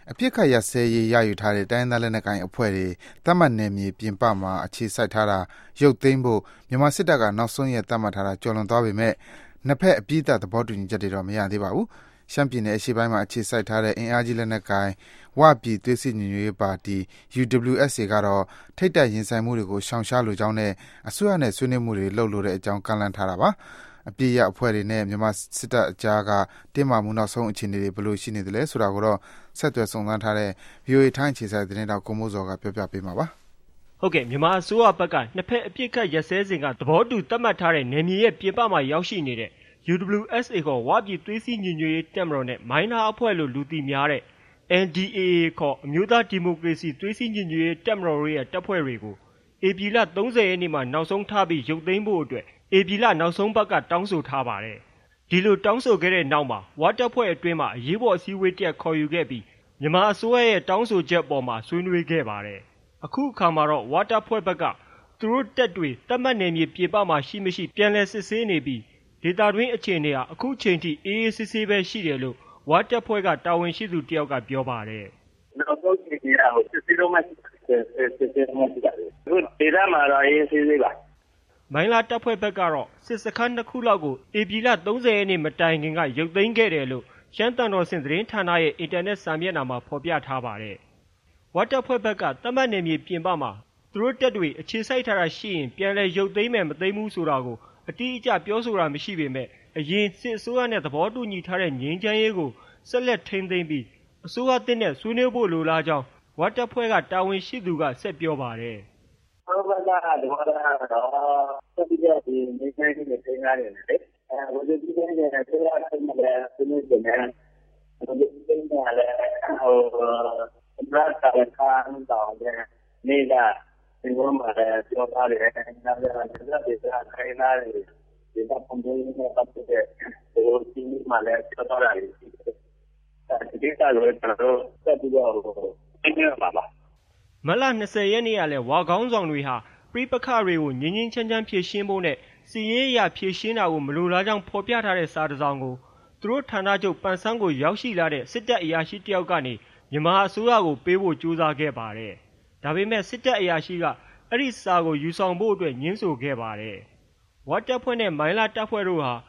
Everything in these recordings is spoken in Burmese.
အပြစ်ခတ်ရစဲရေးရယူထားတဲ့တိုင်းသားလက်နက်ကိုင်အဖွဲ့တွေတတ်မှတ်နယ်မြေပြင်ပမှာအခြေစိုက်ထားတာရုပ်သိမ်းဖို့မြန်မာစစ်တပ်ကနောက်ဆုံးရက်တတ်မှတ်ထားတာကျော်လွန်သွားပေမဲ့နှစ်ဖက်အပြည့်အစုံသဘောတူညီချက်တွေတော့မရသေးပါဘူး။ရှမ်းပြည်နယ်အရှေ့ပိုင်းမှာအခြေစိုက်ထားတဲ့အင်အားကြီးလက်နက်ကိုင်ဝပြည်သွေးစည်းညီညွတ်ရေးပါတီ UWSA ကတော့ထိပ်တိုက်ရင်ဆိုင်မှုတွေကိုရှောင်ရှားလိုကြောင်းနဲ့အစိုးရနဲ့ဆွေးနွေးမှုတွေလုပ်လိုတဲ့အကြောင်းကန့်လန့်ထားတာပါ။အပြည့်ရအဖွဲ့တွေနဲ့မြန်မာစစ်တပ်အကြားကတင်းမာမှုနောက်ဆုံးအခြေအနေတွေဘယ်လိုရှိနေသလဲဆိုတာကိုတော့ဆက်သွယ်စုံစမ်းထားတဲ့ VOA ထိုင်းအခြေစိုက်သတင်းတောက်ကိုမိုးစောကပြောပြပေးမှာပါ။ဟုတ်ကဲ့မြန်မာအစိုးရဘက်ကနှစ်ဖက်အပြစ်ခတ်ရစဲစဉ်ကသဘောတူသတ်မှတ်ထားတဲ့နယ်မြေရဲ့ပြင်ပမှာရောက်ရှိနေတဲ့ UWSA ခေါ်ဝပြည်သွေးစည်းညီညွတ်ရေးတပ်မတော်နဲ့မိုင်းနာအဖွဲ့လို့လူသိများတဲ့ NDAA ခေါ်အမျိုးသားဒီမိုကရေစီသွေးစည်းညီညွတ်ရေးတပ်မတော်ရဲ့တပ်ဖွဲ့တွေကိုဧပြီလ30ရက်နေ့မှာနောက်ဆုံးထားပြီးရုပ်သိမ်းဖို့အတွက်ဧပြီလနောက်ဆုံးပတ်ကတောင်းဆိုထားပါတယ်။ဒီလိုတောင်းဆိုခဲ့တဲ့နောက်မှာဝတပ်ဖွဲ့အတွင်းမှာအရေးပေါ်အစည်းအဝေးတက်ခေါ်ယူခဲ့ပြီးမြန်မာအစိုးရရဲ့တောင်းဆိုချက်ပေါ်မှာဆွေးနွေးခဲ့ပါတယ်။အခုအခါမှာတော့ဝတပ်ဖွဲ့ဘက်ကသူတို့တပ်တွေတတ်မှတ်နယ်မြေပြင်ပမှာရှိမရှိပြန်လည်စစ်ဆေးနေပြီးဒေတာတွင်းအခြေအနေဟာအခုချိန်ထိအေးအေးဆေးဆေးပဲရှိတယ်လို့ဝတပ်ဖွဲ့ကတာဝန်ရှိသူတယောက်ကပြောပါတယ်။နောက်ဆုံးအခြေအနေအရစစ်ဆေးတော့မှစစ်ဆေးတော့မှဖြစ်တယ်။အခုဒေတာမှာတော့အေးဆေးဆေးပါမိုင်းလာတပ်ဖွဲ့ဘက်ကတော့စစ်စခန်းတစ်ခုလောက်ကိုဧပြီလ30ရက်နေ့မတိုင်ခင်ကရုပ်သိမ်းခဲ့တယ်လို့ရှမ်းတန်တော်စင်သတင်းဌာနရဲ့အင်တာနက်စာမျက်နှာမှာဖော်ပြထားပါတယ်။ဝတ်တပ်ဖွဲ့ဘက်ကတတ်မှတ်နယ်မြေပြင်ပမှာသူတို့တပ်တွေအခြေစိုက်ထားတာရှိရင်ပြန်လည်ရုပ်သိမ်းမယ်မသိမ်းဘူးဆိုတာကိုအတိအကျပြောဆိုတာမရှိပေမဲ့အရင်စစ်အစိုးရနဲ့သဘောတူညီထားတဲ့ငြိမ်းချမ်းရေးကိုဆက်လက်ထိန်းသိမ်းပြီးအစိုးရတစ်နဲ့ဆွေးနွေးဖို့လိုလားကြောင်းဝတ်တပ်ဖွဲ့ကတာဝန်ရှိသူကဆက်ပြောပါတယ်။ဘာသာတော့ဆက်ပြီးဒီနေထိုင်နေတဲ့သင်္ကားတွေနဲ့ဘယ်လိုဒီကိစ္စနဲ့ဆက်ရအောင်လဲဆွေးနွေးကြတယ်။ဒီကိစ္စလည်းဘရတ်တာကတော့နေတာဒီလိုမှလည်းပြောထားတယ်။နောက်ကျတော့ဒီကခိုင်းလာတယ်ဒီကပုံစံနဲ့ပတ်သက်တဲ့ဟိုဒီမှလည်းပြောထားတယ်။ဒီကိစ္စကိုကျွန်တော်ဆက်ပြီးတော့သိနေပါပါမလ20ရက်နေ့ကလည်းဝါကောင်းဆောင်တွေဟာပြိပခတွေကိုငင်းငင်းချမ်းချမ်းဖြေရှင်းဖို့နဲ့စီရေးရဖြေရှင်းတာကိုမလိုလားကြောင်းဖော်ပြထားတဲ့စာတစ်စောင်ကိုသူတို့ဌာနချုပ်ပန်ဆန်းကိုရောက်ရှိလာတဲ့စစ်တပ်အရာရှိတယောက်ကနေမြန်မာအစိုးရကိုပေးဖို့ကြိုးစားခဲ့ပါတယ်။ဒါပေမဲ့စစ်တပ်အရာရှိကအဲ့ဒီစာကိုယူဆောင်ဖို့အတွက်ညှင်းဆိုခဲ့ပါတယ်။ဝတ်တပ်ဖွဲ့နဲ့မိုင်းလာတပ်ဖွဲ့တို့ဟာ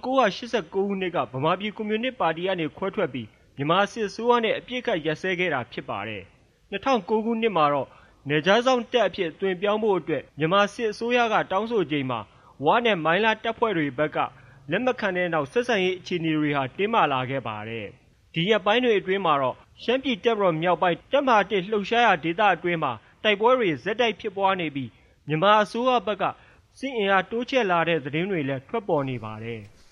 1989ခုနှစ်ကဗမာပြည်ကွန်မြူနစ်ပါတီကနေခွဲထွက်ပြီးမြန်မာစစ်အစိုးရနဲ့အပြစ်ခတ်ရပ်စဲခဲ့တာဖြစ်ပါတယ်။2009ခုနှစ်မှာတော့နေကြားဆောင်တပ်အဖြစ်တွင်ပြောင်းဖို့အတွက်မြန်မာစစ်အစိုးရကတောင်းဆိုချိန်မှာဝါနဲ့မိုင်းလာတပ်ဖွဲ့တွေဘက်ကလက်မခံတဲ့နောက်ဆက်ဆံရေးအခြေအနေတွေဟာတင်းမာလာခဲ့ပါတယ်။ဒီရက်ပိုင်းတွေအတွင်းမှာတော့ရှမ်းပြည်တပ်မတော်မြောက်ပိုင်းတပ်မဟာ1လှုပ်ရှားရာဒေသအတွင်းမှာတိုက်ပွဲတွေဇက်တိုက်ဖြစ်ပွားနေပြီးမြန်မာအစိုးရဘက်ကစစ်အင်အားတိုးချဲ့လာတဲ့သတင်းတွေလည်းထွက်ပေါ်နေပါတယ်။